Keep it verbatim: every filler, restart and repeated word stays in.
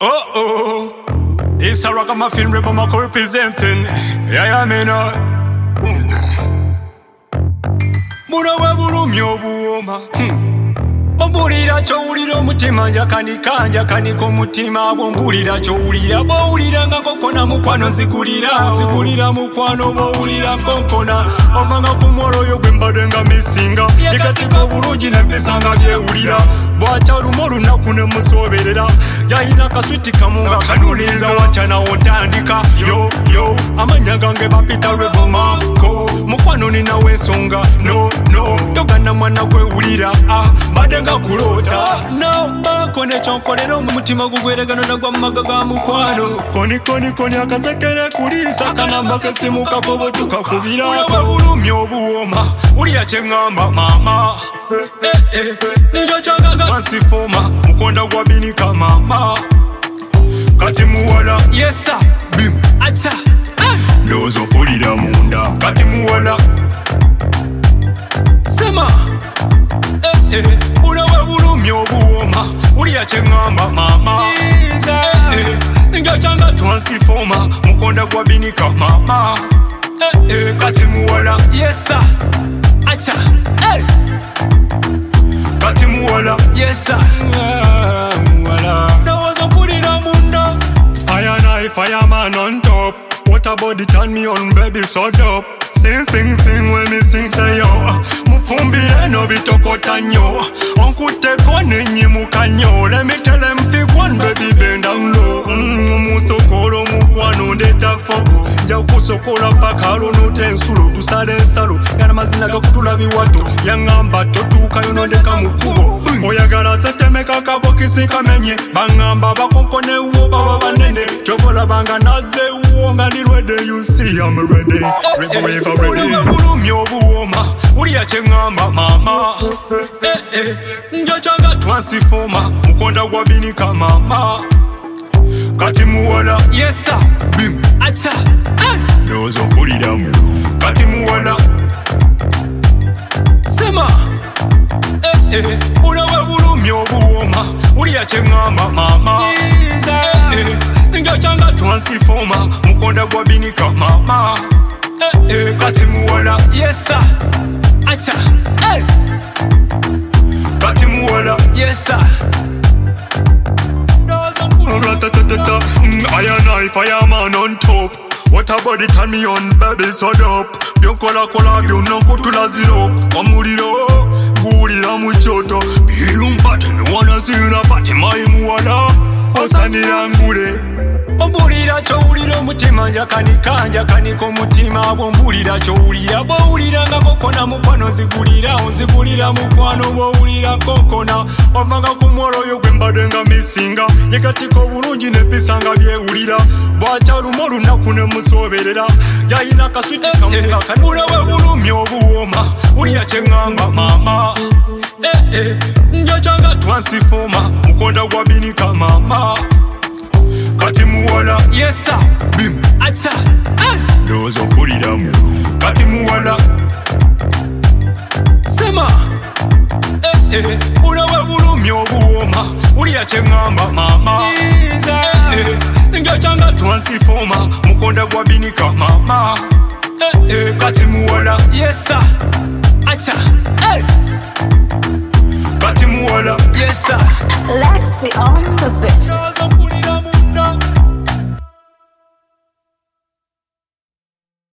Oh oh, it's a ragamuffin rebel Marco representing. Yeah, yeah, me know. Muna wabulu myobuoma. Ombulira chowulira omutima njakanika njakanika omutima bombulira chowulira bowulira nga kokona mukwano zigulira zigulira mukwano bowulira kokona omanga kumwoloyo gwembade nga misinga ikatika obulungi nempisa nga byewulira bwacha lumo olunaku ne musoberera jayina kaswiti kamunga kanuniza wachana otandika yo yo amanya gange bapita lwebomako mukwano nina wensonga no no togana mwana gwewulira ah badenga kulota no bakone chonkolero mu mutima gugweregano nagwa maga ga mukwano koni koni koni akazekere kulisa kanamba kasimuka kobotuka kubira wabulumye obuwoma uli yachengamba mama eh eh nijo changa kansifoma mukonda gwabinika mama kati muwala yes sir bim acha lozo kulira munda kati muwala sema eh eh unawe bulumye obuwoma uli yachengamba mama eh eh nijo changa transforma mukonda gwabinika mama eh eh kati muwala yes sir acha eh kati muwala yes sir muwala nawaza pulira munda iron eye fireman on top what about the turn me on baby so dope sing sing sing when me sing say yo mufumbire no bitokota nyo onkute kone nyimuka nyo let me tell them fi one baby bend down low musokolo mukwano ndeta fogo nja kusokola pakalo no tensulo tusale nsalo yana mazina gakutula biwato yangamba totuka yonondeka mukubo oyagala setemeka kabokisi kamenye bangamba bakonkone uwo baba banene chobola banga naze uwo nga ni ready you see I'm ready ready for ready bulumye obuwoma uli yachengamba mama eh eh njo changa transforma mukonda gwabinika mama kati muwala yes sir bim acha lozo kulira mu kati muwala sema eh eh unawe bulumye obuwoma uli yachengamba mama eh eh njo changa transforma mukonda gwabinika mama eh eh kati muwala yes sir acha eh kati muwala yes sir iron eye fireman on top what about the turn me on baby so dope byokola kola byonokutula zero omuliro gulira mu kyoto birumpate miwana zina pate mai muwala osanira ngule ombulira chowulira omutima njakanika njakanika omutima bombulira chowulira bowulira nga kokona mukwano zigulira onzigulira mukwano bowulira kokona omanga kumwoloyo gwembade nga misinga yekatika obulungi nempisa nga byewulira bwacha lumo olunaku ne musoberera jayina kaswiti kamunga kanulawe bulumye obuwoma uli yachengamba mama eh eh njo changa transforma mukonda gwabinika mama kati muwala yes sir bim acha lozo kulira mu kati muwala sema eh eh unawe bulumye obuwoma uli yachengamba mama eh eh njo changa transforma mukonda gwabinika mama eh eh kati muwala yes sir acha eh kati muwala yes sir Lex be on the bit.